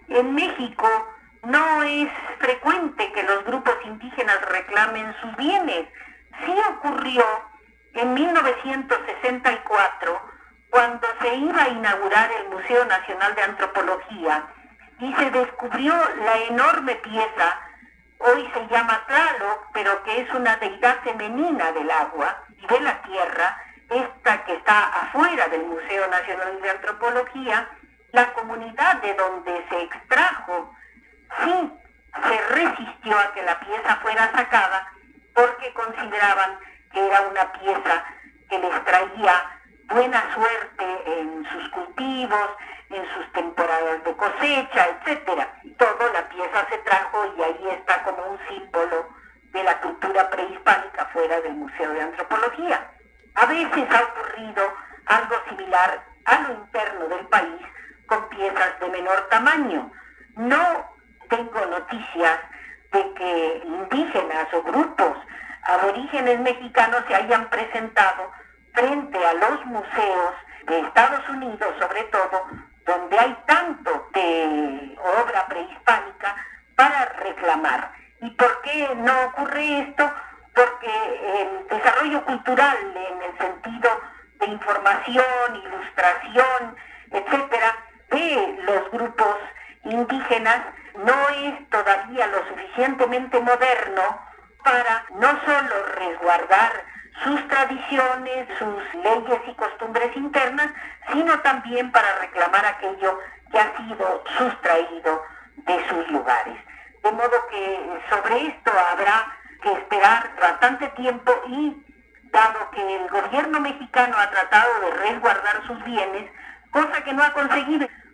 En México no es frecuente que los grupos indígenas reclamen sus bienes. Sí ocurrió en 1964, cuando se iba a inaugurar el Museo Nacional de Antropología y se descubrió la enorme pieza, hoy se llama Tlaloc, pero que es una deidad femenina del agua y de la tierra, esta que está afuera del Museo Nacional de Antropología. La comunidad de donde se extrajo sí se resistió a que la pieza fuera sacada porque consideraban que era una pieza que les traía buena suerte en sus cultivos, en sus temporadas de cosecha, etcétera. Todo la pieza se trajo y ahí está como un símbolo de la cultura prehispánica fuera del Museo de Antropología. A veces ha ocurrido algo similar a lo interno del país con piezas de menor tamaño. No tengo noticias de que indígenas o grupos aborígenes mexicanos se hayan presentado frente a los museos de Estados Unidos, sobre todo, donde hay tanto de obra prehispánica para reclamar. ¿Y por qué no ocurre esto? Porque el desarrollo cultural en el sentido de información, ilustración, etcétera, de los grupos indígenas no es todavía lo suficientemente moderno para no solo resguardar sus tradiciones, sus leyes y costumbres internas, sino también para reclamar aquello que ha sido sustraído de sus lugares. De modo que sobre esto habrá que esperar bastante tiempo y, dado que el gobierno mexicano ha tratado de resguardar sus bienes, cosa que no ha conseguido,